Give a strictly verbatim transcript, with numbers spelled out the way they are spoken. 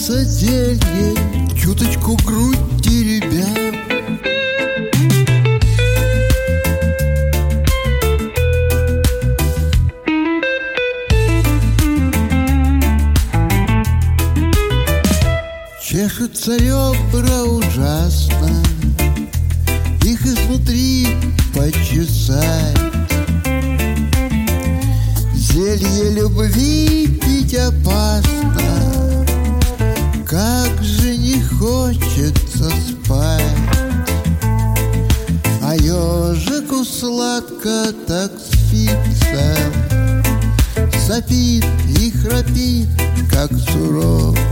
Нагибается зелье, чуточку грудь теребя. Чешутся ребра ужасно, их изнутри почесать. Зелье любви пить опасно, как же не хочется спать. А ежику сладко так спится, сопит и храпит, как сурок.